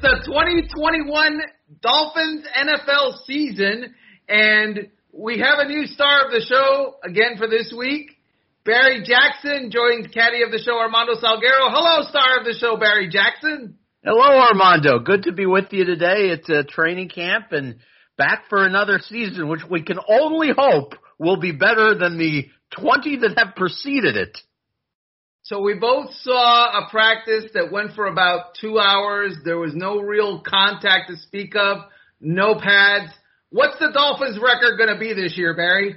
the 2021 Dolphins NFL season, and we have a new star of the show again for this week. Barry Jackson joined caddy of the show, Armando Salguero. Hello, star of the show, Barry Jackson. Hello, Armando. Good to be with you today. It's a training camp and back for another season, which we can only hope will be better than the 20 that have preceded it. So we both saw a practice that went for about 2 hours. There was no real contact to speak of, no pads. What's the Dolphins' record going to be this year, Barry?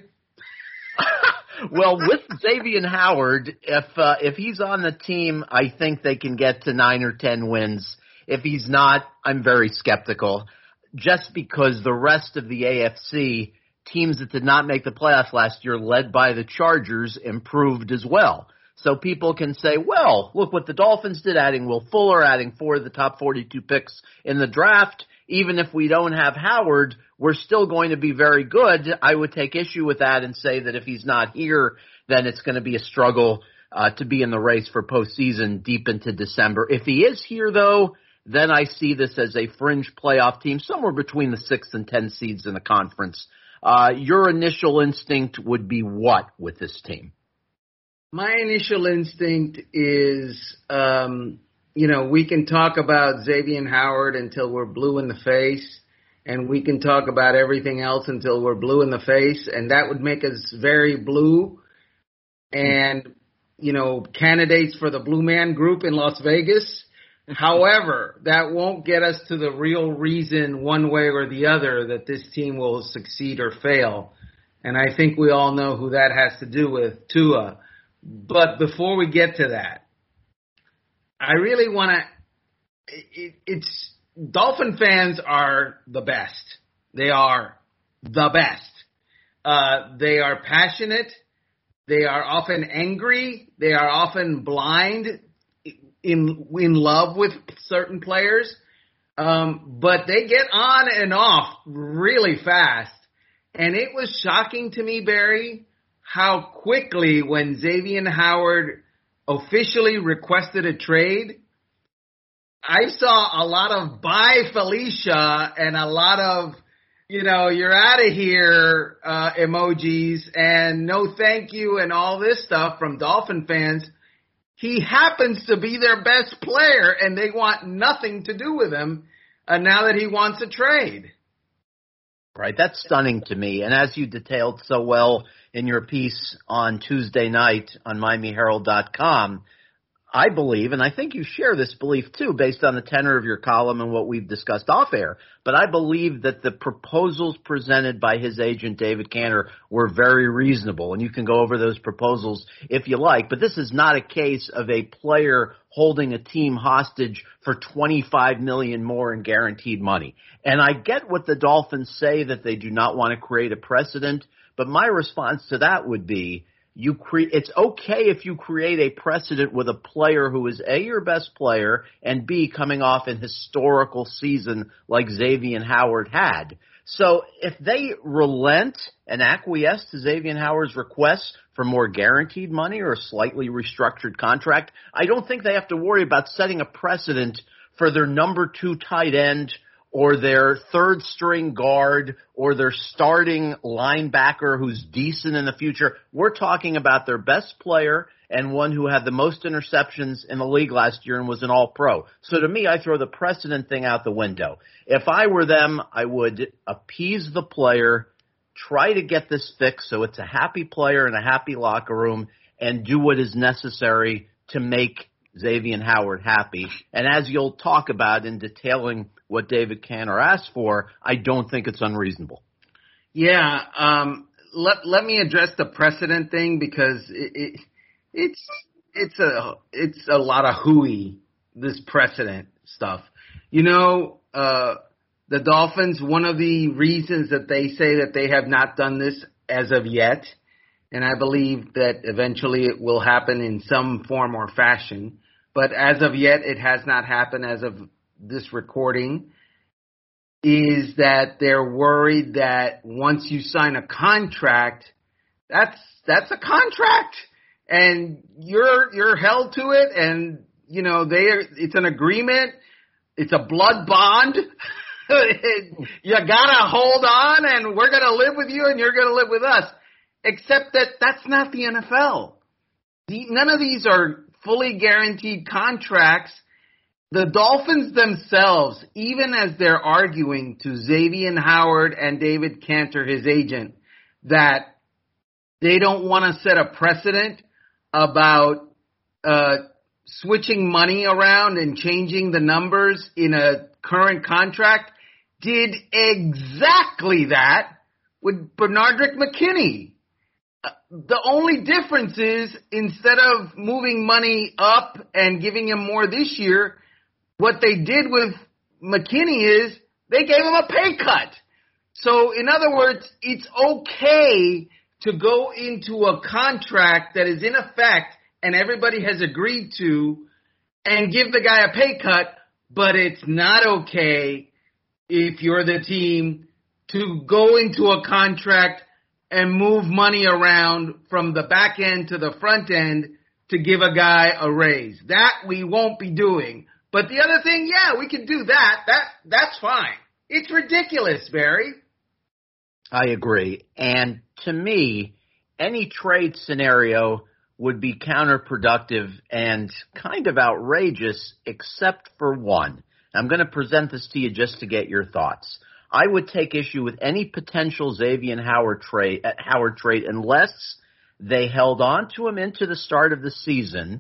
Well, with Xavier Howard, if he's on the team, I think they can get to 9 or 10 wins. If he's not, I'm very skeptical, just because the rest of the AFC teams that did not make the playoffs last year, led by the Chargers, improved as well. So people can say, well, look what the Dolphins did, adding Will Fuller, adding 4 of the top 42 picks in the draft. Even if we don't have Howard, we're still going to be very good. I would take issue with that and say that if he's not here, then it's going to be a struggle to be in the race for postseason deep into December. If he is here, though, then I see this as a fringe playoff team, somewhere between the 6th and 10 seeds in the conference. Your initial instinct would be what with this team? My initial instinct is, we can talk about Xavier Howard until we're blue in the face, and we can talk about everything else until we're blue in the face, and that would make us very blue and, candidates for the Blue Man Group in Las Vegas. However, that won't get us to the real reason one way or the other that this team will succeed or fail. And I think we all know who that has to do with, Tua. But before we get to that, I really want to – Dolphin fans are the best. They are the best. They are passionate. They are often angry. They are often blind in love with certain players. But they get on and off really fast. And it was shocking to me, Barry, how quickly when Xavier Howard officially requested a trade, I saw a lot of bye Felicia and a lot of, you're out of here emojis and no thank you and all this stuff from Dolphin fans. He happens to be their best player and they want nothing to do with him now that he wants a trade. Right, that's stunning to me. And as you detailed so well in your piece on Tuesday night on MiamiHerald.com, I believe, and I think you share this belief too, based on the tenor of your column and what we've discussed off air, but I believe that the proposals presented by his agent, David Cantor, were very reasonable. And you can go over those proposals if you like, but this is not a case of a player holding a team hostage for $25 million more in guaranteed money. And I get what the Dolphins say, that they do not want to create a precedent, but my response to that would be, it's okay if you create a precedent with a player who is A, your best player, and B, coming off an historical season like Xavier Howard had. So if they relent and acquiesce to Xavier Howard's requests for more guaranteed money or a slightly restructured contract, I don't think they have to worry about setting a precedent for their number 2 tight end or their third string guard or their starting linebacker who's decent in the future. We're talking about their best player and one who had the most interceptions in the league last year and was an all-pro. So to me, I throw the precedent thing out the window. If I were them, I would appease the player, try to get this fixed so it's a happy player and a happy locker room, and do what is necessary to make Xavier Howard happy. And as you'll talk about in detailing what David Cantor asked for, I don't think it's unreasonable. Yeah, let me address the precedent thing because it's a lot of hooey, this precedent stuff. The Dolphins, one of the reasons that they say that they have not done this as of yet, and I believe that eventually it will happen in some form or fashion, but as of yet it has not happened as of this recording, is that they're worried that once you sign a contract, that's a contract, and you're held to it, and it's an agreement. It's a blood bond. You gotta hold on, and we're gonna live with you, and you're gonna live with us. Except that that's not the NFL. None of these are fully guaranteed contracts. The Dolphins themselves, even as they're arguing to Xavier Howard and David Cantor, his agent, that they don't want to set a precedent about switching money around and changing the numbers in a current contract, did exactly that with Benardrick McKinney. The only difference is instead of moving money up and giving him more this year, what they did with McKinney is they gave him a pay cut. So in other words, it's okay to go into a contract that is in effect and everybody has agreed to and give the guy a pay cut, but it's not okay if you're the team to go into a contract and move money around from the back end to the front end to give a guy a raise. That we won't be doing. But the other thing, yeah, we can do that. That's fine. It's ridiculous, Barry. I agree. And to me, any trade scenario would be counterproductive and kind of outrageous except for one. I'm going to present this to you just to get your thoughts. I would take issue with any potential Xavier Howard trade unless they held on to him into the start of the season,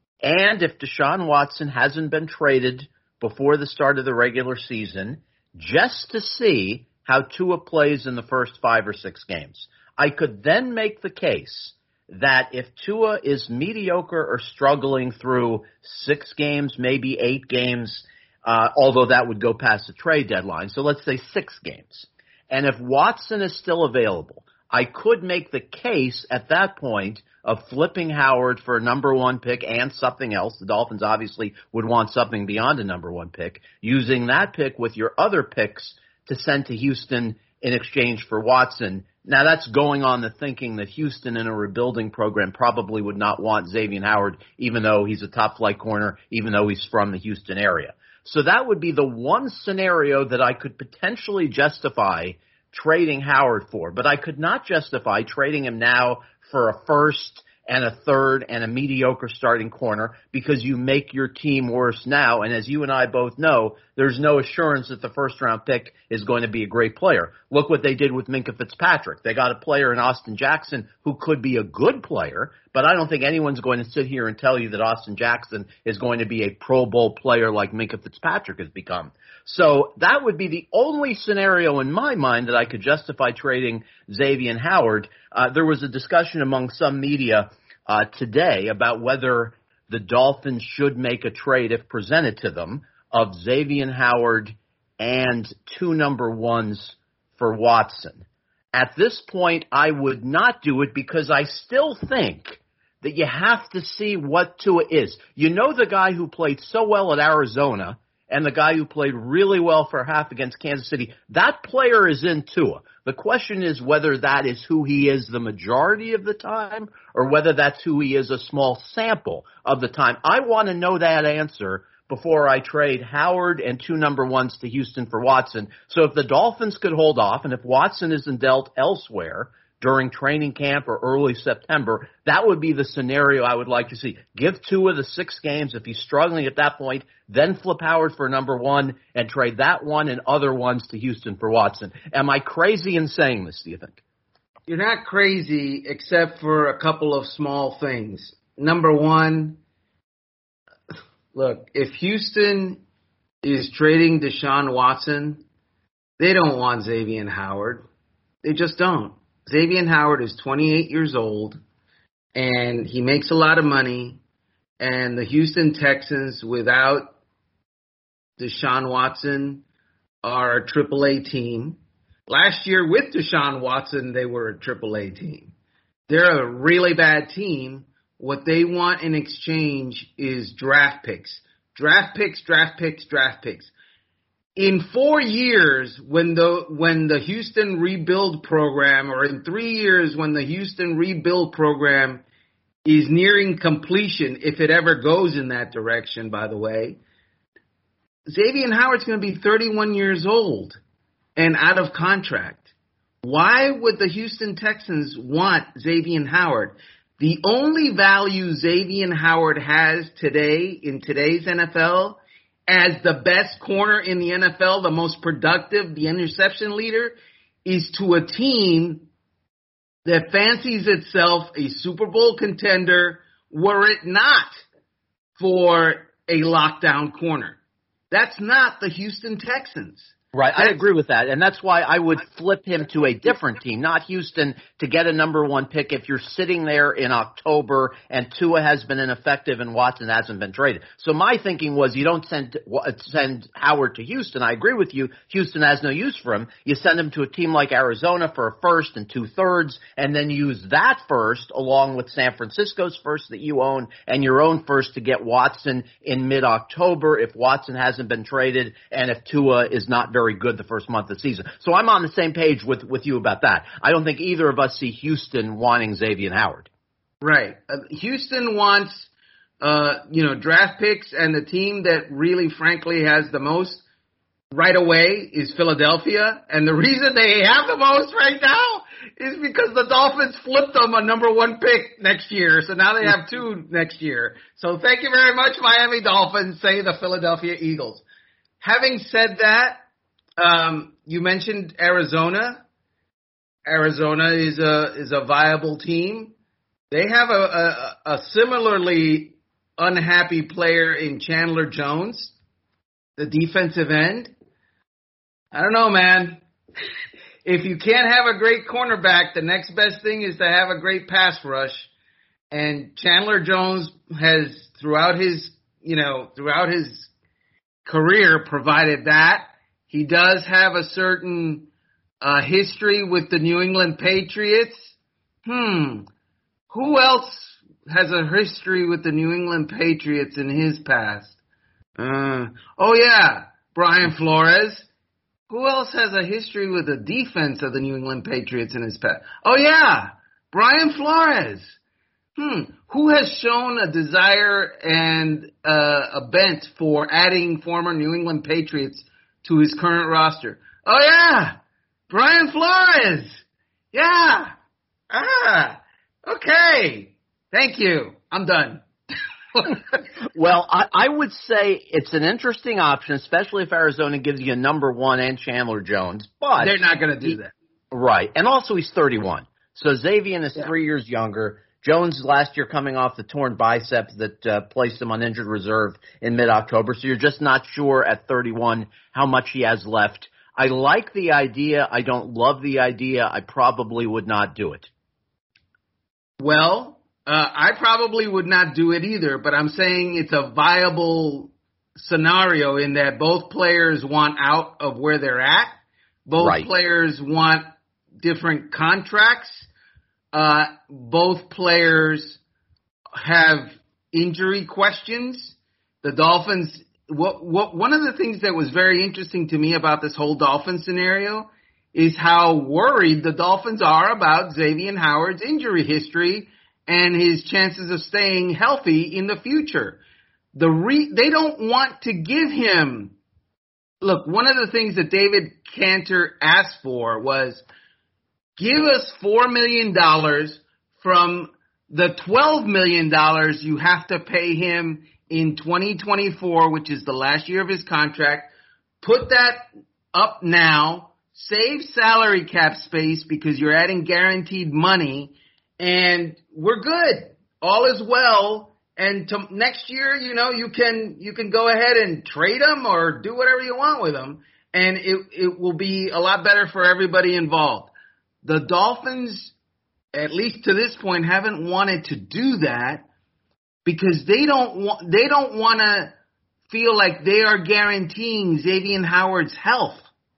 and if Deshaun Watson hasn't been traded before the start of the regular season, just to see how Tua plays in the first 5 or 6 games. I could then make the case that if Tua is mediocre or struggling through 6 games, maybe 8 games, although that would go past the trade deadline. So let's say 6 games. And if Watson is still available, I could make the case at that point of flipping Howard for a number 1 pick and something else. The Dolphins obviously would want something beyond a number 1 pick. Using that pick with your other picks to send to Houston in exchange for Watson. Now that's going on the thinking that Houston in a rebuilding program probably would not want Xavier Howard, even though he's a top flight corner, even though he's from the Houston area. So that would be the one scenario that I could potentially justify trading Howard for. But I could not justify trading him now for a first and a third and a mediocre starting corner because you make your team worse now. And as you and I both know, there's no assurance that the first-round pick is going to be a great player. Look what they did with Minkah Fitzpatrick. They got a player in Austin Jackson who could be a good player, but I don't think anyone's going to sit here and tell you that Austin Jackson is going to be a Pro Bowl player like Minkah Fitzpatrick has become. So that would be the only scenario in my mind that I could justify trading Xavier Howard. There was a discussion among some media today about whether the Dolphins should make a trade if presented to them of Xavier Howard and 2 number 1s for Watson. At this point, I would not do it because I still think that you have to see what Tua is. You know the guy who played so well at Arizona and the guy who played really well for half against Kansas City, that player is in Tua. The question is whether that is who he is the majority of the time or whether that's who he is a small sample of the time. I want to know that answer before I trade Howard and 2 number 1s to Houston for Watson. So if the Dolphins could hold off and if Watson isn't dealt elsewhere during training camp or early September, that would be the scenario I would like to see. Give Tua the 6 games. If he's struggling at that point, then flip Howard for number 1 and trade that one and other ones to Houston for Watson. Am I crazy in saying this, do you think? You're not crazy except for a couple of small things. Number 1, look, if Houston is trading Deshaun Watson, they don't want Xavier Howard. They just don't. Xavier Howard is 28 years old, and he makes a lot of money, and the Houston Texans, without Deshaun Watson, are a AAA team. Last year with Deshaun Watson, they were a AAA team. They're a really bad team. What they want in exchange is draft picks. Draft picks, draft picks, draft picks. In 4 years, when the Houston rebuild program, or in 3 years when the Houston rebuild program is nearing completion, if it ever goes in that direction, by the way, Xavier Howard's going to be 31 years old and out of contract. Why would the Houston Texans want Xavier Howard? The only value Xavier Howard has today in today's NFL as the best corner in the NFL, the most productive, the interception leader, is to a team that fancies itself a Super Bowl contender were it not for a lockdown corner. That's not the Houston Texans. Right, I agree with that, and that's why I would flip him to a different team, not Houston, to get a number one pick if you're sitting there in October and Tua has been ineffective and Watson hasn't been traded. So my thinking was you don't send Howard to Houston. I agree with you. Houston has no use for him. You send him to a team like Arizona for a first and 2/3, and then use that first along with San Francisco's first that you own and your own first to get Watson in mid-October if Watson hasn't been traded and if Tua is not very good the first month of the season. So I'm on the same page with you about that. I don't think either of us see Houston wanting Xavier Howard. Right. Houston wants, draft picks, and the team that really, frankly, has the most right away is Philadelphia. And the reason they have the most right now is because the Dolphins flipped them a number one pick next year. So now they have 2 next year. So thank you very much, Miami Dolphins, say the Philadelphia Eagles. Having said that, you mentioned Arizona. Arizona is a viable team. They have a similarly unhappy player in Chandler Jones, the defensive end. I don't know, man. If you can't have a great cornerback, the next best thing is to have a great pass rush. And Chandler Jones has throughout his career provided that. He does have a certain history with the New England Patriots. Who else has a history with the New England Patriots in his past? Brian Flores. Who else has a history with the defense of the New England Patriots in his past? Brian Flores. Who has shown a desire and a bent for adding former New England Patriots to his current roster? Brian Flores. Yeah. Okay. Thank you. I'm done. Well, I would say it's an interesting option, especially if Arizona gives you a number one and Chandler Jones. But they're not going to do that. Right. And also he's 31. So Xavier is 3 years younger. Jones last year coming off the torn biceps that placed him on injured reserve in mid-October. So you're just not sure at 31 how much he has left. I like the idea. I don't love the idea. I probably would not do it. Well, I probably would not do it either, but I'm saying it's a viable scenario in that both players want out of where they're at. Both players want different contracts. Both players have injury questions. The Dolphins, one of the things that was very interesting to me about this whole Dolphins scenario is how worried the Dolphins are about Xavier Howard's injury history and his chances of staying healthy in the future. They don't want to give him. Look, one of the things that David Cantor asked for was, give us $4 million from the $12 million you have to pay him in 2024, which is the last year of his contract. Put that up now. Save salary cap space because you're adding guaranteed money, and we're good. All is well. And next year, you can go ahead and trade him or do whatever you want with him, and it will be a lot better for everybody involved. The Dolphins, at least to this point, haven't wanted to do that because they don't want to feel like they are guaranteeing Xavier Howard's health.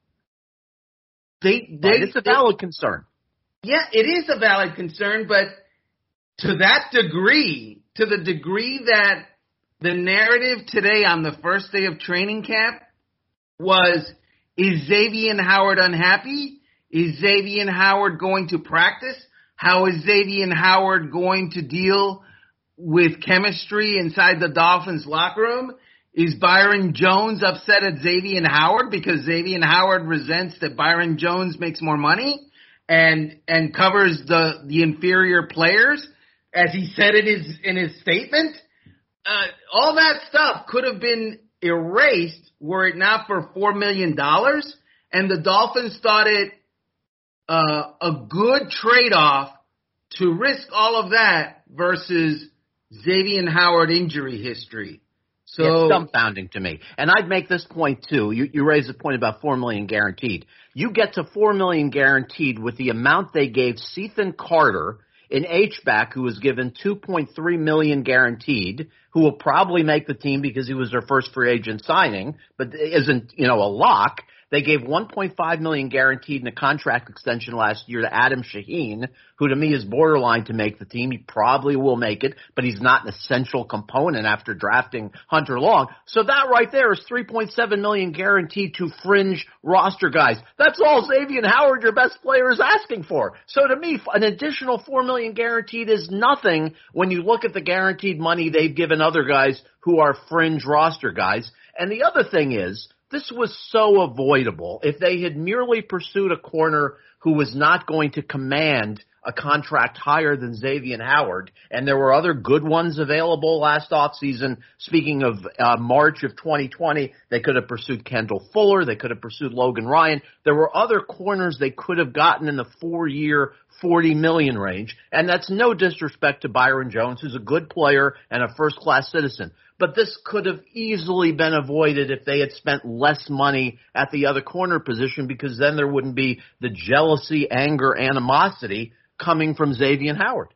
It's a valid concern. Yeah, it is a valid concern, but to that degree, to the degree that the narrative today on the first day of training camp was, is Xavier Howard unhappy? Is Xavier Howard going to practice? How is Xavier Howard going to deal with chemistry inside the Dolphins locker room? Is Byron Jones upset at Xavier Howard because Xavier Howard resents that Byron Jones makes more money and covers the inferior players, as he said in his statement? All that stuff could have been erased were it not for $4 million, and the Dolphins thought it a good trade-off to risk all of that versus Xavier Howard injury history. So it's dumbfounding to me. And I'd make this point too. You raised the point about $4 million guaranteed. You get to $4 million guaranteed with the amount they gave Cethan Carter, an H-back who was given $2.3 million guaranteed, who will probably make the team because he was their first free agent signing, but isn't, a lock. They gave $1.5 million guaranteed in a contract extension last year to Adam Shaheen, who to me is borderline to make the team. He probably will make it, but he's not an essential component after drafting Hunter Long. So that right there is $3.7 million guaranteed to fringe roster guys. That's all Xavier Howard, your best player, is asking for. So to me, an additional $4 million guaranteed is nothing when you look at the guaranteed money they've given other guys who are fringe roster guys. And the other thing is, this was so avoidable. If they had merely pursued a corner who was not going to command a contract higher than Xavier Howard, and there were other good ones available last offseason. Speaking of March of 2020, they could have pursued Kendall Fuller. They could have pursued Logan Ryan. There were other corners they could have gotten in the 4-year, $40 million range, and that's no disrespect to Byron Jones, who's a good player and a first-class citizen. But this could have easily been avoided if they had spent less money at the other corner position, because then there wouldn't be the jealousy, anger, animosity coming from Xavier Howard.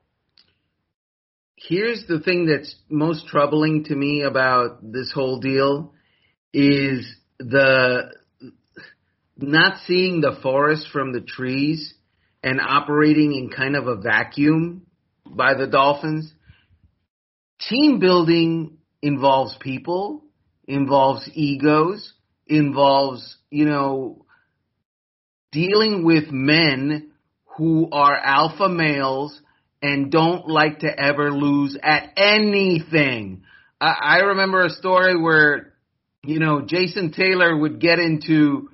Here's the thing that's most troubling to me about this whole deal is the not seeing the forest from the trees and operating in kind of a vacuum by the Dolphins. Team building involves people, involves egos, involves, dealing with men who are alpha males and don't like to ever lose at anything. I remember a story where, Jason Taylor would get into,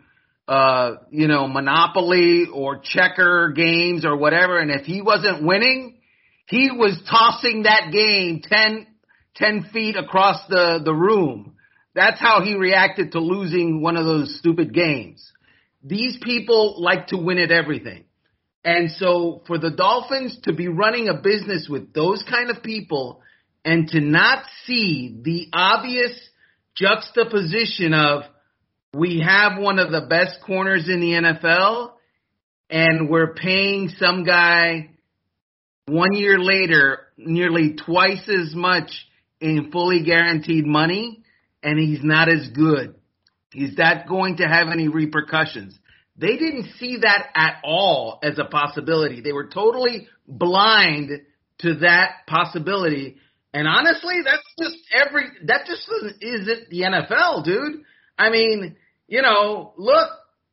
Monopoly or checker games or whatever, and if he wasn't winning, he was tossing that game 10 feet across the room. That's how he reacted to losing one of those stupid games. These people like to win at everything. And so for the Dolphins to be running a business with those kind of people and to not see the obvious juxtaposition of, we have one of the best corners in the NFL and we're paying some guy 1 year later nearly twice as much in fully guaranteed money, and he's not as good. Is that going to have any repercussions? They didn't see that at all as a possibility. They were totally blind to that possibility. And honestly, that just isn't the NFL, dude. I mean, look,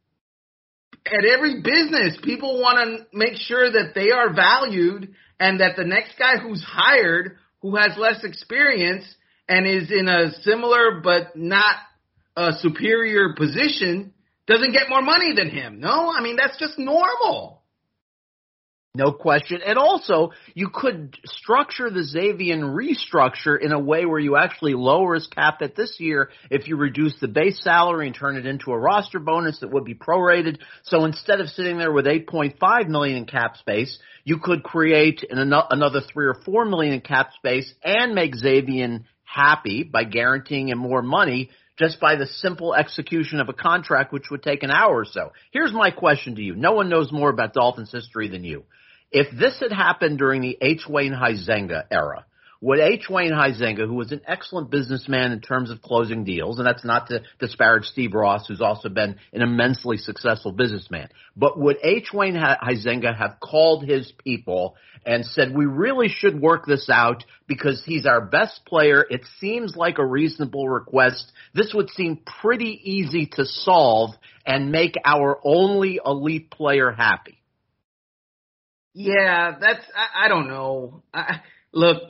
at every business, people want to make sure that they are valued and that the next guy who's hired, who has less experience and is in a similar but not a superior position, doesn't get more money than him. No, I mean, that's just normal. No question. And also, you could structure the Xavier restructure in a way where you actually lower his cap hit this year if you reduce the base salary and turn it into a roster bonus that would be prorated. So instead of sitting there with $8.5 million in cap space, you could create another $3 or $4 million in cap space and make Xavier happy by guaranteeing him more money just by the simple execution of a contract, which would take an hour or so. Here's my question to you. No one knows more about Dolphins history than you. If this had happened during the H. Wayne Huizenga era, would H. Wayne Huizenga, who was an excellent businessman in terms of closing deals, and that's not to disparage Steve Ross, who's also been an immensely successful businessman, but would H. Wayne Huizenga have called his people and said, we really should work this out because he's our best player, it seems like a reasonable request, this would seem pretty easy to solve and make our only elite player happy? Yeah, I don't know. Look,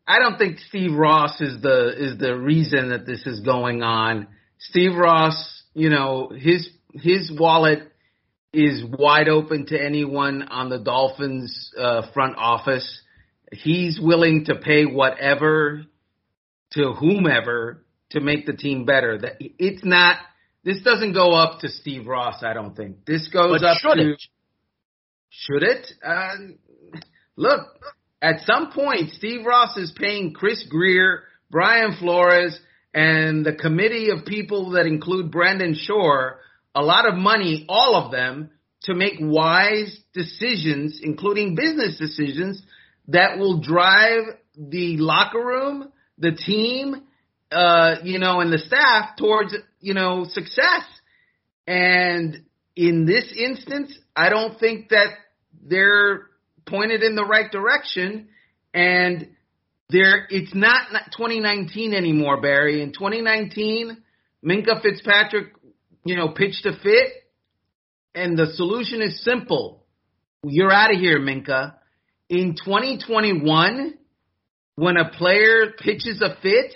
I don't think Steve Ross is the reason that this is going on. Steve Ross, his wallet is wide open to anyone on the Dolphins front office. He's willing to pay whatever to whomever to make the team better. This doesn't go up to Steve Ross, I don't think. This goes up to... Should it? Look, at some point, Steve Ross is paying Chris Greer, Brian Flores, and the committee of people that include Brandon Shore a lot of money, all of them, to make wise decisions, including business decisions, that will drive the locker room, the team, and the staff towards, success. And in this instance, I don't think that they're pointed in the right direction. And it's not 2019 anymore, Barry. In 2019, Minkah Fitzpatrick, pitched a fit, and the solution is simple. You're out of here, Minkah. In 2021, when a player pitches a fit,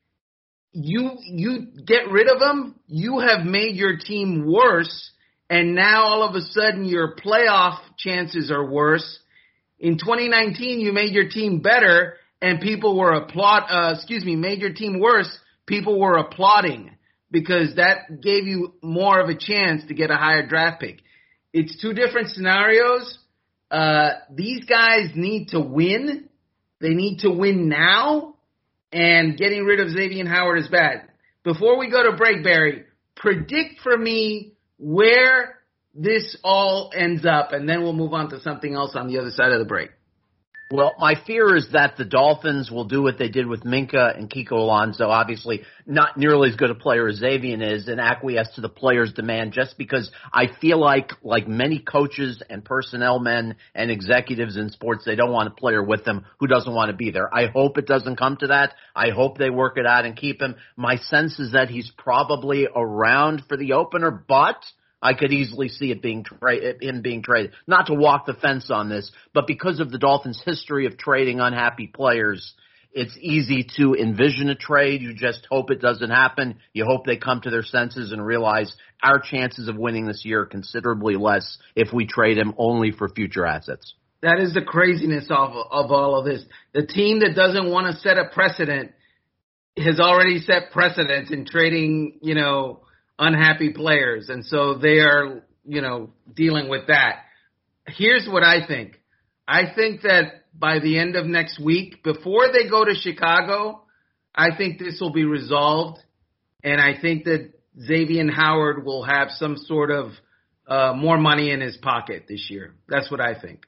you get rid of them, you have made your team worse, and now all of a sudden your playoff chances are worse. In 2019, you made your team better, and people were made your team worse, people were applauding, because that gave you more of a chance to get a higher draft pick. It's two different scenarios. These guys need to win. They need to win now, and getting rid of Xavier Howard is bad. Before we go to break, Barry, predict for me where this all ends up, and then we'll move on to something else on the other side of the break. Well, my fear is that the Dolphins will do what they did with Minkah and Kiko Alonso, obviously not nearly as good a player as Xavier is, and acquiesce to the player's demand, just because I feel like many coaches and personnel men and executives in sports, they don't want a player with them who doesn't want to be there. I hope it doesn't come to that. I hope they work it out and keep him. My sense is that he's probably around for the opener, but I could easily see him being traded. Not to walk the fence on this, but because of the Dolphins' history of trading unhappy players, it's easy to envision a trade. You just hope it doesn't happen. You hope they come to their senses and realize our chances of winning this year are considerably less if we trade him only for future assets. That is the craziness of all of this. The team that doesn't want to set a precedent has already set precedents in trading, unhappy players, and so they are, dealing with that. Here's what I think. I think that by the end of next week, before they go to Chicago, I think this will be resolved, and I think that Xavier Howard will have some sort of more money in his pocket this year. That's what I think.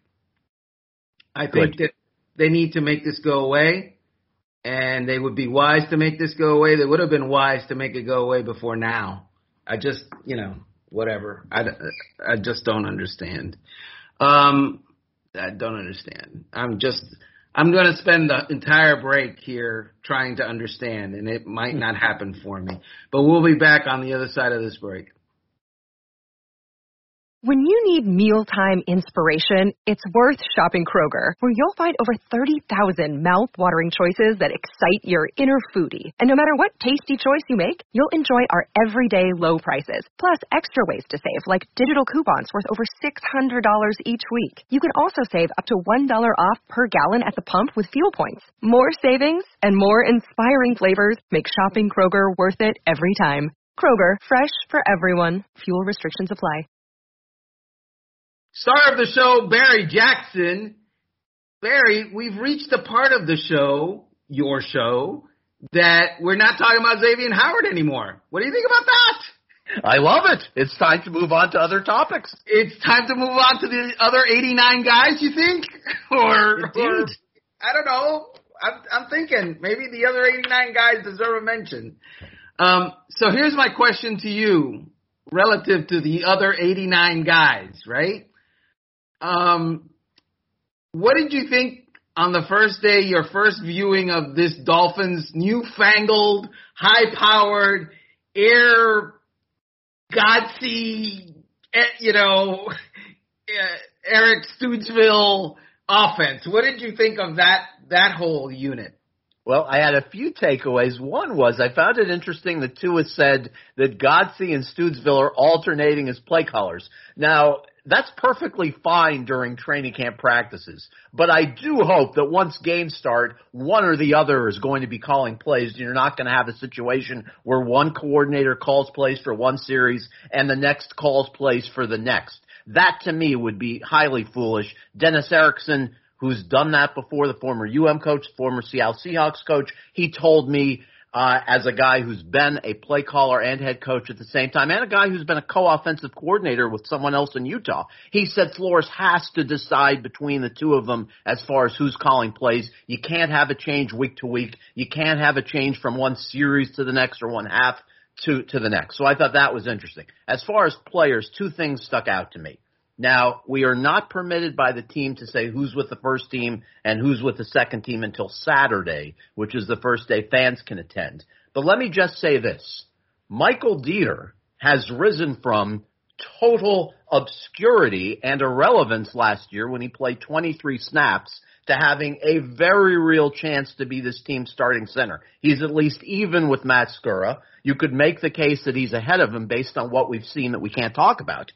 I think that they need to make this go away, and they would be wise to make this go away. They would have been wise to make it go away before now. I just, whatever. I just don't understand. I don't understand. I'm going to spend the entire break here trying to understand, and it might not happen for me. But we'll be back on the other side of this break. When you need mealtime inspiration, it's worth shopping Kroger, where you'll find over 30,000 mouth-watering choices that excite your inner foodie. And no matter what tasty choice you make, you'll enjoy our everyday low prices, plus extra ways to save, like digital coupons worth over $600 each week. You can also save up to $1 off per gallon at the pump with fuel points. More savings and more inspiring flavors make shopping Kroger worth it every time. Kroger, fresh for everyone. Fuel restrictions apply. Star of the show, Barry Jackson. Barry, we've reached the part of the show, your show, that we're not talking about Xavier Howard anymore. What do you think about that? I love it. It's time to move on to other topics. It's time to move on to the other 89 guys, you think? or I don't know. I'm thinking maybe the other 89 guys deserve a mention. So here's my question to you relative to the other 89 guys, right? What did you think on the first day, your first viewing of this Dolphins newfangled, high-powered, air, Godsey, Eric Stootsville offense? What did you think of that whole unit? Well, I had a few takeaways. One was I found it interesting that Tua said that Godsey and Stoodsville are alternating as play callers. Now, that's perfectly fine during training camp practices, but I do hope that once games start, one or the other is going to be calling plays. You're not going to have a situation where one coordinator calls plays for one series and the next calls plays for the next. That, to me, would be highly foolish. Dennis Erickson, who's done that before, the former UM coach, former Seattle Seahawks coach, he told me, as a guy who's been a play caller and head coach at the same time, and a guy who's been a co-offensive coordinator with someone else in Utah, he said Flores has to decide between the two of them as far as who's calling plays. You can't have a change week to week. You can't have a change from one series to the next or one half to the next. So I thought that was interesting. As far as players, two things stuck out to me. Now, we are not permitted by the team to say who's with the first team and who's with the second team until Saturday, which is the first day fans can attend. But let me just say this. Michael Dieter has risen from total obscurity and irrelevance last year when he played 23 snaps to having a very real chance to be this team's starting center. He's at least even with Matt Skura. You could make the case that he's ahead of him based on what we've seen that we can't talk about.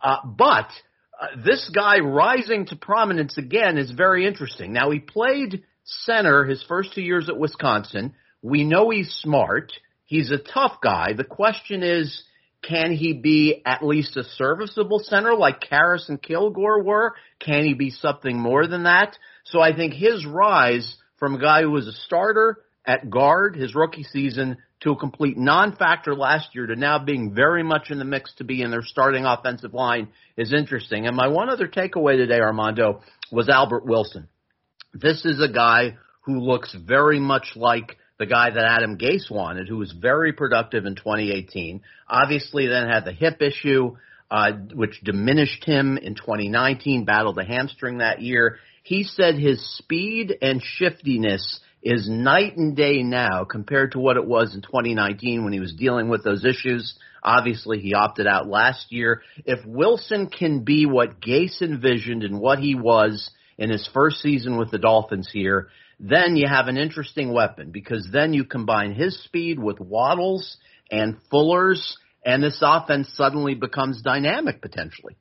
But this guy rising to prominence again is very interesting. Now, he played center his first 2 years at Wisconsin. We know he's smart. He's a tough guy. The question is, can he be at least a serviceable center like Karras and Kilgore were? Can he be something more than that? So I think his rise from a guy who was a starter at guard his rookie season to a complete non-factor last year to now being very much in the mix to be in their starting offensive line is interesting. And my one other takeaway today, Armando, was Albert Wilson. This is a guy who looks very much like the guy that Adam Gase wanted, who was very productive in 2018. Obviously then had the hip issue, which diminished him in 2019, battled a hamstring that year. He said his speed and shiftiness is night and day now compared to what it was in 2019 when he was dealing with those issues. Obviously, he opted out last year. If Wilson can be what Gase envisioned and what he was in his first season with the Dolphins here, then you have an interesting weapon because then you combine his speed with Waddle's and Fuller's, and this offense suddenly becomes dynamic potentially.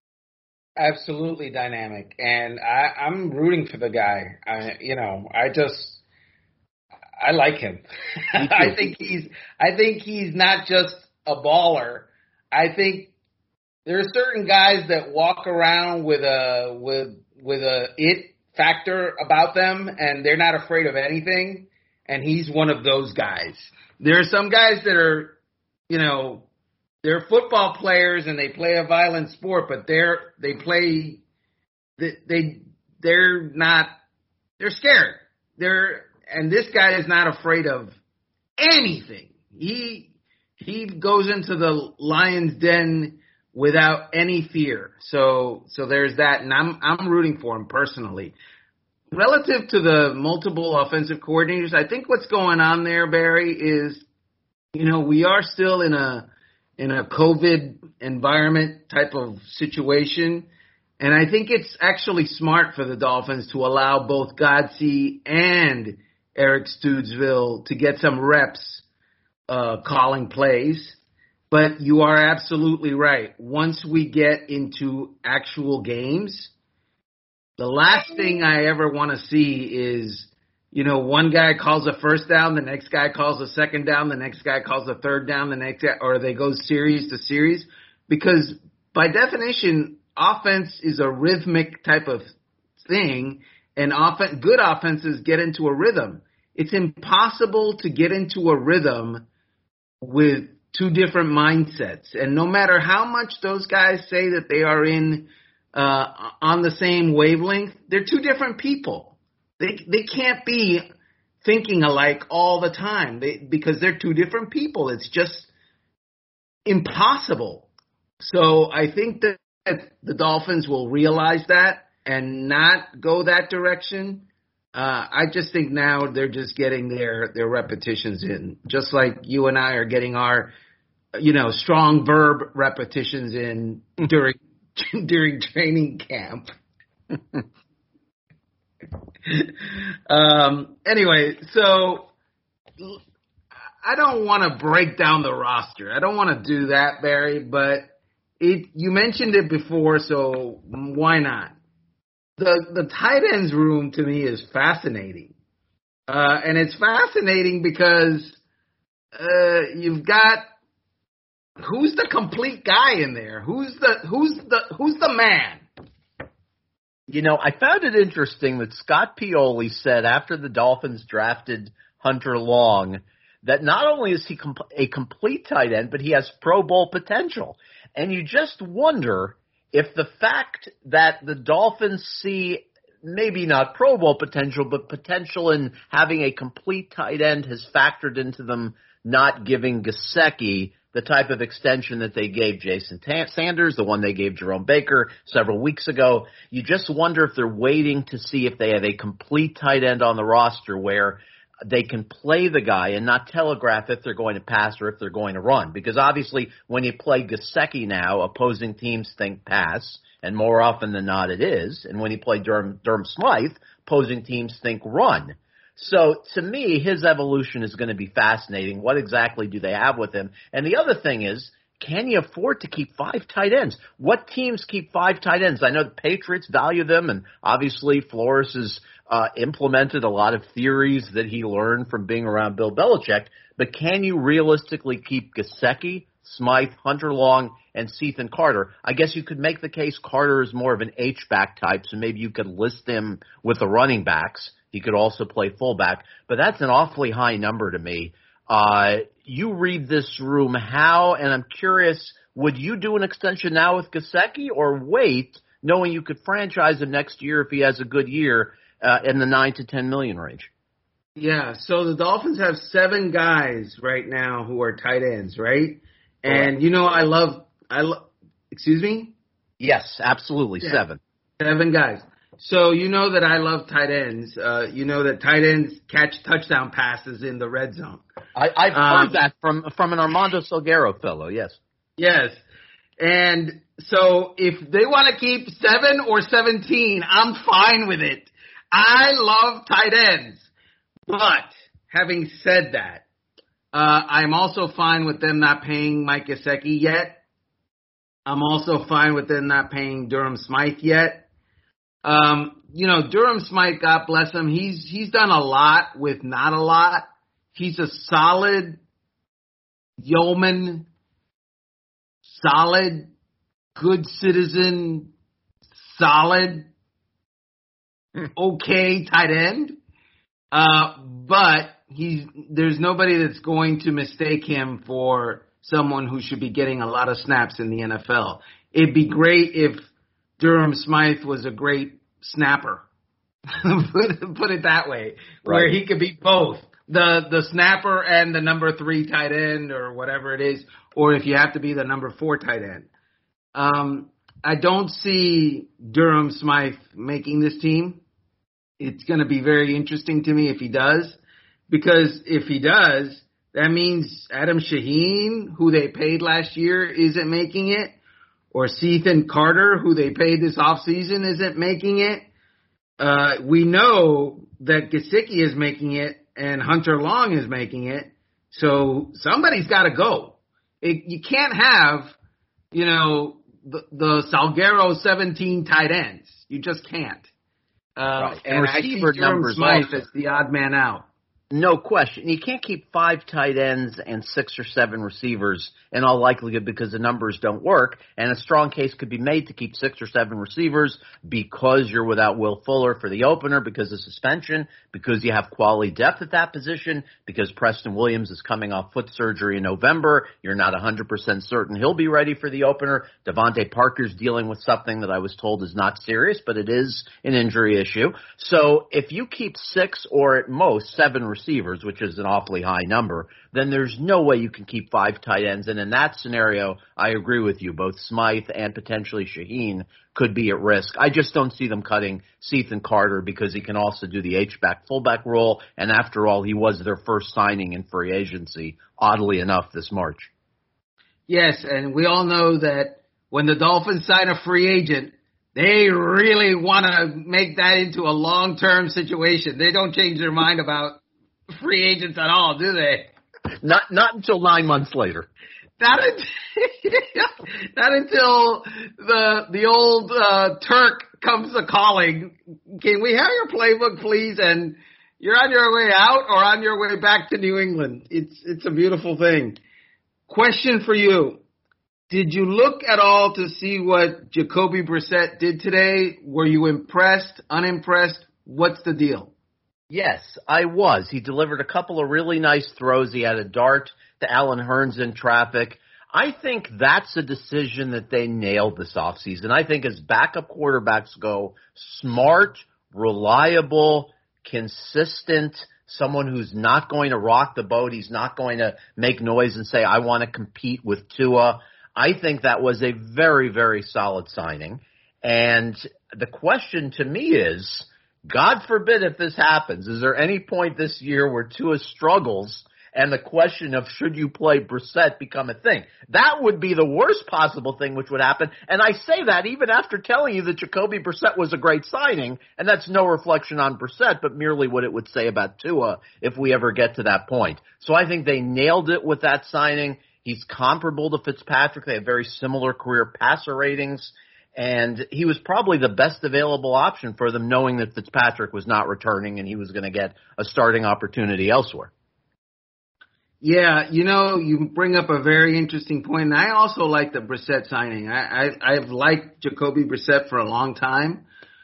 Absolutely dynamic, and I'm rooting for the guy. I like him. I think he's not just a baller. I think there are certain guys that walk around with a it factor about them, and they're not afraid of anything. And he's one of those guys. There are some guys that are, they're football players and they play a violent sport, but they're scared. And this guy is not afraid of anything. He goes into the lion's den without any fear. So there's that, and I'm rooting for him personally. Relative to the multiple offensive coordinators, I think what's going on there, Barry, is we are still in a COVID environment type of situation. And I think it's actually smart for the Dolphins to allow both Godsey and Eric Stoodsville to get some reps calling plays. But you are absolutely right. Once we get into actual games, the last thing I ever want to see is, one guy calls a first down, the next guy calls a second down, the next guy calls a third down, the next guy, or they go series to series. Because by definition, offense is a rhythmic type of thing, and good offenses get into a rhythm. It's impossible to get into a rhythm with two different mindsets. And no matter how much those guys say that they are on the same wavelength, they're two different people. They can't be thinking alike all the time because they're two different people. It's just impossible. So I think that the Dolphins will realize that and not go that direction. I just think now they're just getting their repetitions in, just like you and I are getting our, strong verb repetitions in during training camp. Anyway, so I don't want to break down the roster. I don't want to do that, Barry, but you mentioned it before, so why not? The tight ends room to me is fascinating. And it's fascinating because you've got who's the complete guy in there? Who's the man? You know, I found it interesting that Scott Pioli said after the Dolphins drafted Hunter Long that not only is he a complete tight end, but he has Pro Bowl potential. And you just wonder if the fact that the Dolphins see maybe not Pro Bowl potential, but potential in having a complete tight end has factored into them not giving Gesicki the type of extension that they gave Jason Sanders, the one they gave Jerome Baker several weeks ago. You just wonder if they're waiting to see if they have a complete tight end on the roster where they can play the guy and not telegraph if they're going to pass or if they're going to run. Because obviously when you play Gesicki now, opposing teams think pass, and more often than not it is. And when you play Durham Smythe, opposing teams think run. So to me, his evolution is going to be fascinating. What exactly do they have with him? And the other thing is, can you afford to keep 5 tight ends? What teams keep 5 tight ends? I know the Patriots value them, and obviously Flores has implemented a lot of theories that he learned from being around Bill Belichick. But can you realistically keep Gesicki, Smythe, Hunter Long, and Cethan Carter? I guess you could make the case Carter is more of an H-back type, so maybe you could list him with the running backs. He could also play fullback, but that's an awfully high number to me. You read this room how, and I'm curious, would you do an extension now with Gesicki or wait, knowing you could franchise him next year if he has a good year in the $9 to $10 million range? Yeah, so the Dolphins have 7 guys right now who are tight ends, right? And, you know, I love, excuse me? Yes, absolutely, yeah. 7. 7 guys. So you know that I love tight ends. You know that tight ends catch touchdown passes in the red zone. I've heard that from an Armando Salguero fellow, yes. Yes. And so if they want to keep 7 or 17, I'm fine with it. I love tight ends. But having said that, I'm also fine with them not paying Mike Gesicki yet. I'm also fine with them not paying Durham Smythe yet. You know, Durham Smythe, God bless him, he's done a lot with not a lot. He's a solid yeoman, solid, good citizen, solid, okay tight end. But there's nobody that's going to mistake him for someone who should be getting a lot of snaps in the NFL. It'd be great if Durham Smythe was a great snapper. Put it that way, right. Where he could be both the snapper and the number 3 tight end or whatever it is, or if you have to be the number 4 tight end. I don't see Durham Smythe making this team. It's going to be very interesting to me if he does, because if he does, that means Adam Shaheen, who they paid last year, isn't making it, or Cethan Carter, who they paid this offseason, isn't making it. We know that Gesicki is making it and Hunter Long is making it, so somebody's got to go. You can't have, you know, the Salguero 17 tight ends. You just can't. Right. And receiver numbers Smythe is the odd man out. No question. You can't keep 5 tight ends and 6 or 7 receivers in all likelihood because the numbers don't work. And a strong case could be made to keep 6 or 7 receivers because you're without Will Fuller for the opener, because of suspension, because you have quality depth at that position, because Preston Williams is coming off foot surgery in November. You're not 100% certain he'll be ready for the opener. Devontae Parker's dealing with something that I was told is not serious, but it is an injury issue. So if you keep 6 or at most 7 receivers, which is an awfully high number, then there's no way you can keep 5 tight ends. And in that scenario, I agree with you. Both Smythe and potentially Shaheen could be at risk. I just don't see them cutting Cethan Carter because he can also do the H-back, fullback role. And after all, he was their first signing in free agency, oddly enough, this March. Yes, and we all know that when the Dolphins sign a free agent, They really want to make that into a long-term situation. They don't change their mind about free agents at all, do they? Not until 9 months later. Not until the old Turk comes a-calling. Can we have your playbook, please? And you're on your way out or on your way back to New England. It's a beautiful thing. Question for you. Did you look at all to see what Jacoby Brissett did today? Were you impressed, unimpressed? What's the deal? Yes, I was. He delivered a couple of really nice throws. He had a dart to Allen Hurns in traffic. I think that's a decision that they nailed this offseason. I think as backup quarterbacks go, smart, reliable, consistent, someone who's not going to rock the boat. He's not going to make noise and say, I want to compete with Tua. I think that was a very, very solid signing. And the question to me is, God forbid if this happens, is there any point this year where Tua struggles and the question of should you play Brissett become a thing? That would be the worst possible thing which would happen. And I say that even after telling you that Jacoby Brissett was a great signing, and that's no reflection on Brissett, but merely what it would say about Tua if we ever get to that point. So I think they nailed it with that signing. He's comparable to Fitzpatrick. They have very similar career passer ratings. And he was probably the best available option for them, knowing that Fitzpatrick was not returning and he was going to get a starting opportunity elsewhere. Yeah, you bring up a very interesting point, and I also like the Brissett signing. I've liked Jacoby Brissett for a long time.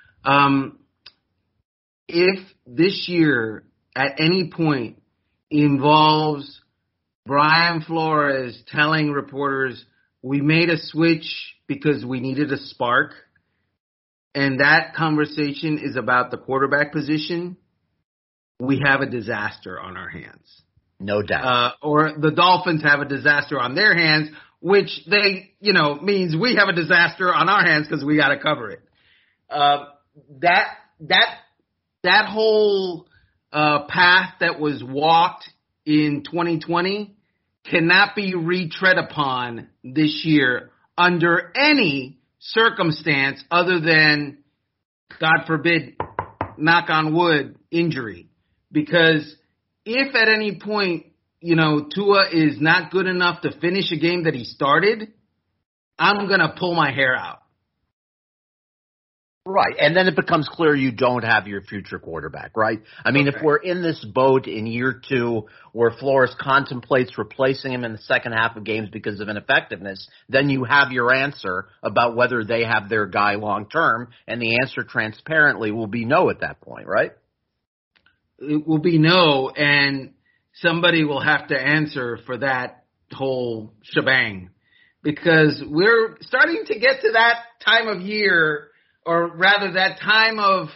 If this year at any point involves Brian Flores telling reporters, we made a switch because we needed a spark, and that conversation is about the quarterback position, we have a disaster on our hands. No doubt. Or the Dolphins have a disaster on their hands, which means we have a disaster on our hands because we got to cover it. That whole path that was walked in 2020 cannot be retread upon this year under any circumstance other than, God forbid, knock on wood, injury. Because if at any point, Tua is not good enough to finish a game that he started, I'm going to pull my hair out. Right, and then it becomes clear you don't have your future quarterback, right? I mean, if we're in this boat in year 2 where Flores contemplates replacing him in the second half of games because of ineffectiveness, then you have your answer about whether they have their guy long term, and the answer transparently will be no at that point, right? It will be no, and somebody will have to answer for that whole shebang, because we're starting to get to that time of year, or rather that time of,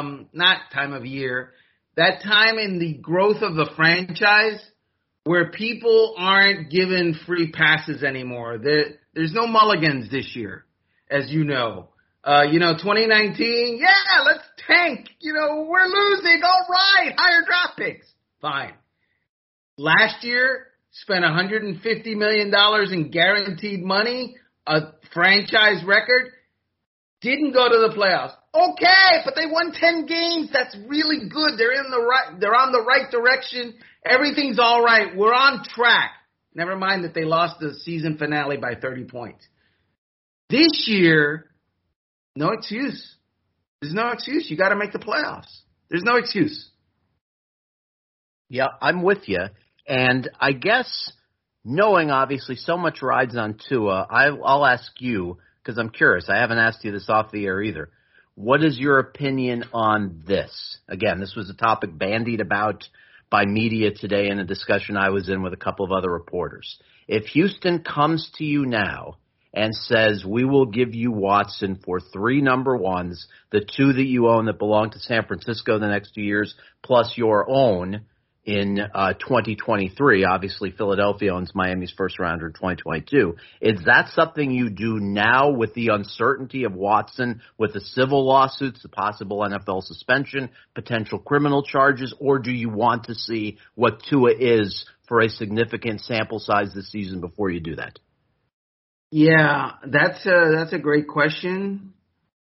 that time in the growth of the franchise where people aren't given free passes anymore. There's no mulligans this year, as you know. 2019, yeah, let's tank. We're losing. All right, higher draft picks. Fine. Last year, spent $150 million in guaranteed money, a franchise record. Didn't go to the playoffs. Okay, but they won 10 games. That's really good. They're on the right direction. Everything's all right. We're on track. Never mind that they lost the season finale by 30 points. This year, no excuse. There's no excuse. You got to make the playoffs. There's no excuse. Yeah, I'm with you. And I guess knowing obviously so much rides on Tua, I'll ask you, because I'm curious. I haven't asked you this off the air either. What is your opinion on this? Again, this was a topic bandied about by media today in a discussion I was in with a couple of other reporters. If Houston comes to you now and says, we will give you Watson for 3 number ones, the 2 that you own that belong to San Francisco the next 2 years, plus your own in 2023. Obviously, Philadelphia owns Miami's first rounder in 2022. Is that something you do now with the uncertainty of Watson, with the civil lawsuits, the possible NFL suspension, potential criminal charges, or do you want to see what Tua is for a significant sample size this season before you do that? Yeah, that's a great question.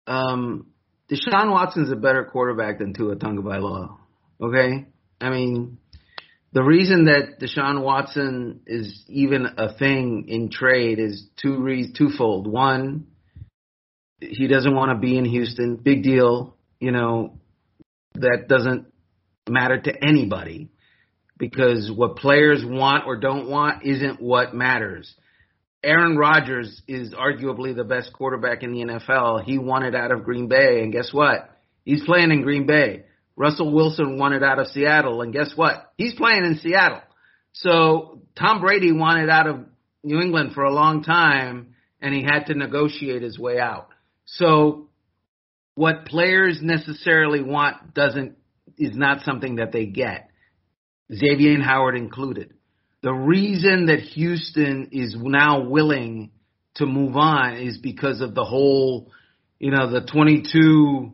Deshaun Watson's a better quarterback than Tua Tagovailoa. Okay? I mean, the reason that Deshaun Watson is even a thing in trade is twofold. One, he doesn't want to be in Houston. Big deal. You know, that doesn't matter to anybody because what players want or don't want isn't what matters. Aaron Rodgers is arguably the best quarterback in the NFL. He wanted out of Green Bay, and guess what? He's playing in Green Bay. Russell Wilson wanted out of Seattle, and guess what? He's playing in Seattle. So Tom Brady wanted out of New England for a long time, and he had to negotiate his way out. So what players necessarily want is not something that they get, Xavier Howard included. The reason that Houston is now willing to move on is because of the whole, the 22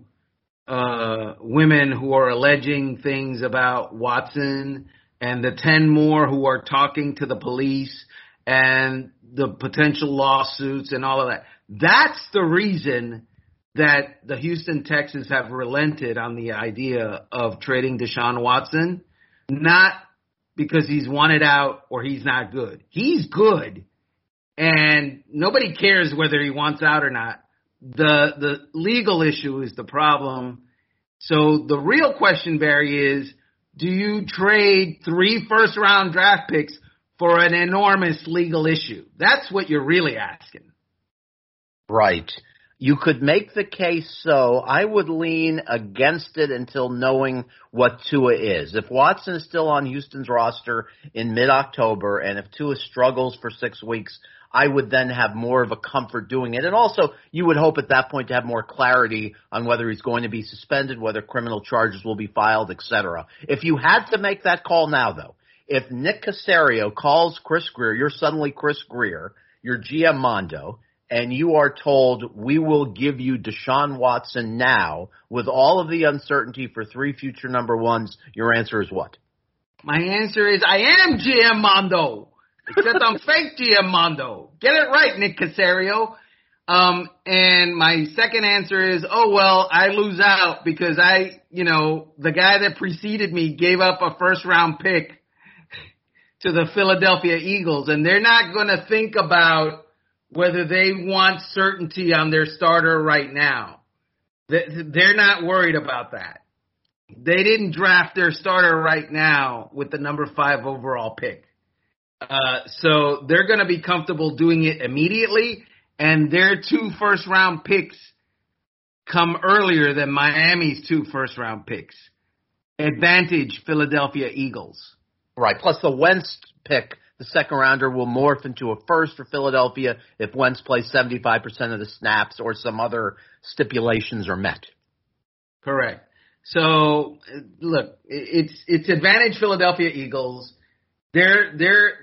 women who are alleging things about Watson and the 10 more who are talking to the police and the potential lawsuits and all of that. That's the reason that the Houston Texans have relented on the idea of trading Deshaun Watson, not because he's wanted out or he's not good. He's good, and nobody cares whether he wants out or not. The legal issue is the problem. So the real question, Barry, is do you trade 3 first-round draft picks for an enormous legal issue? That's what you're really asking. Right. You could make the case so. I would lean against it until knowing what Tua is. If Watson is still on Houston's roster in mid-October and if Tua struggles for 6 weeks, I would then have more of a comfort doing it. And also, you would hope at that point to have more clarity on whether he's going to be suspended, whether criminal charges will be filed, etc. If you had to make that call now, though, if Nick Caserio calls Chris Grier, you're suddenly Chris Grier, you're GM Mondo, and you are told we will give you Deshaun Watson now with all of the uncertainty for 3 future number ones, your answer is what? My answer is I am GM Mondo, except I'm fake GM Mondo. Get it right, Nick Caserio. And my second answer is, I lose out because the guy that preceded me gave up a first-round pick to the Philadelphia Eagles, and they're not going to think about whether they want certainty on their starter right now. They're not worried about that. They didn't draft their starter right now with the number 5 overall pick. So they're going to be comfortable doing it immediately, and their 2 first-round picks come earlier than Miami's 2 first-round picks. Advantage Philadelphia Eagles. Right, plus the Wentz pick, the second rounder, will morph into a first for Philadelphia if Wentz plays 75% of the snaps or some other stipulations are met. Correct. So, look, it's advantage Philadelphia Eagles. They're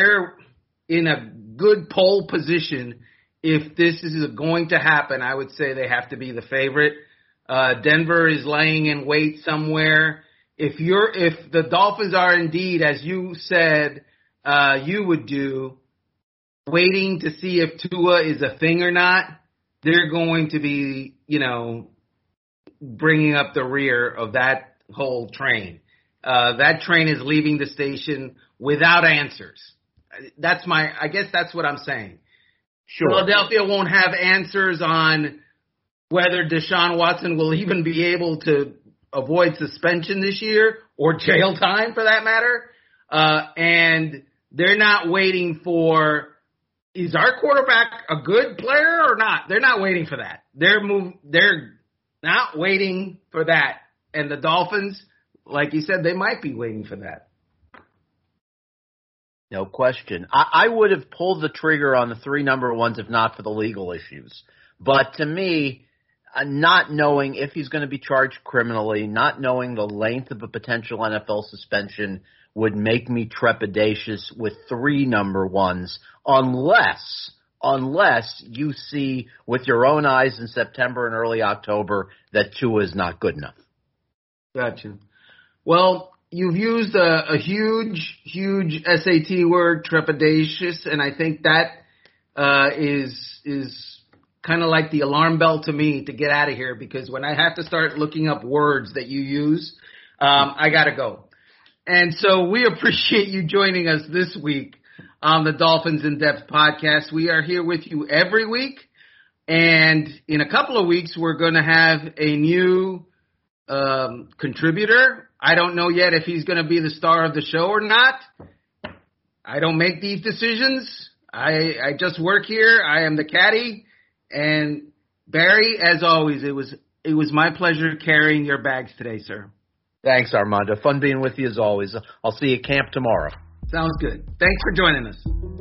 in a good pole position. If this is going to happen, I would say they have to be the favorite. Denver is laying in wait somewhere. If the Dolphins are indeed, as you said, you would do, waiting to see if Tua is a thing or not, they're going to be, bringing up the rear of that whole train. That train is leaving the station without answers. I guess that's what I'm saying. Sure. Philadelphia won't have answers on whether Deshaun Watson will even be able to avoid suspension this year or jail time for that matter. And they're not waiting for, is our quarterback a good player or not? They're not waiting for that. They're not waiting for that. And the Dolphins, like you said, they might be waiting for that. No question. I would have pulled the trigger on the 3 number ones if not for the legal issues. But to me, not knowing if he's going to be charged criminally, not knowing the length of a potential NFL suspension would make me trepidatious with 3 number ones unless you see with your own eyes in September and early October that Tua is not good enough. Gotcha. Well, you've used a huge SAT word, trepidatious, and I think that is kind of like the alarm bell to me to get out of here, because when I have to start looking up words that you use, I got to go. And so we appreciate you joining us this week on the Dolphins in Depth podcast. We are here with you every week. And in a couple of weeks, we're going to have a new contributor. I don't know yet if he's going to be the star of the show or not. I don't make these decisions. I just work here. I am the caddy. And Barry, as always, it was my pleasure carrying your bags today, sir. Thanks, Armando. Fun being with you as always. I'll see you at camp tomorrow. Sounds good. Thanks for joining us.